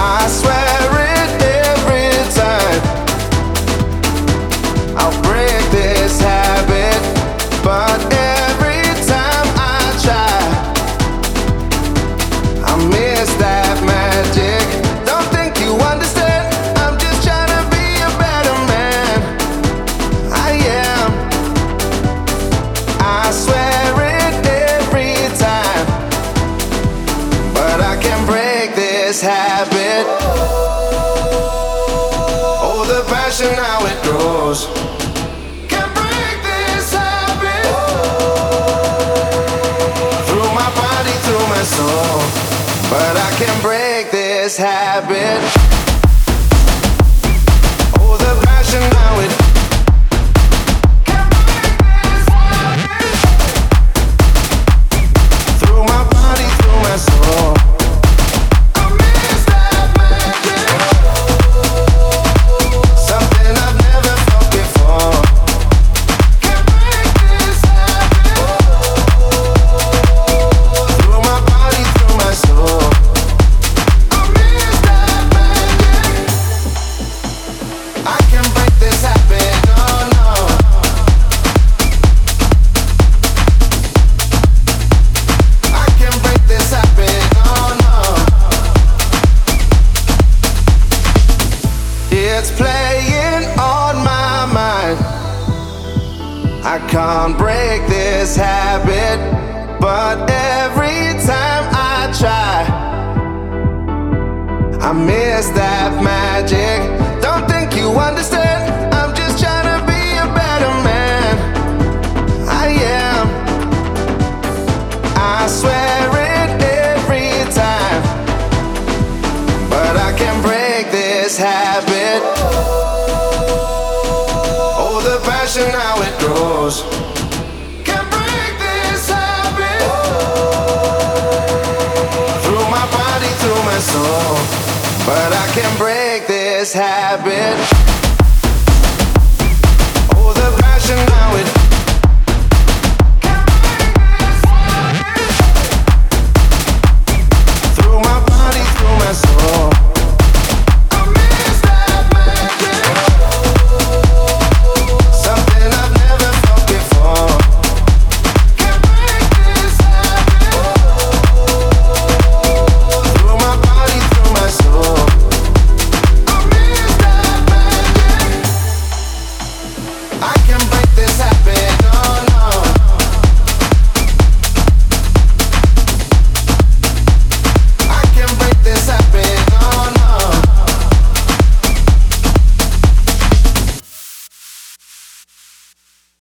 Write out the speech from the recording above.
I swear it every time. I'll break this habit, but every time I try, I miss that magic. Don't think you understand. I'm just trying to be a better man. I am. I swear it every time, but I can break this habit. Oh, the passion, how it grows. Can break this habit. Through my body, through my soul, but I can break this habit. Oh, the passion, how it can break this habit. Through my body, through my soul. I miss that magic. Something I've never felt before. Can break this habit. Through my body, through my soul. I miss that magic. I can break this habit. No, no. I can break this habit. No, no. It's playing on my mind. I can't break this habit, but every time I try, I miss that magic. Don't think you understand. I'm just trying to be a better man. I am. I swear it every time, but I can break this habit. Oh, the passion, how it grows. Can break this habit. Through my body, through my soul, but I can break this habit. Oh, the passion, how it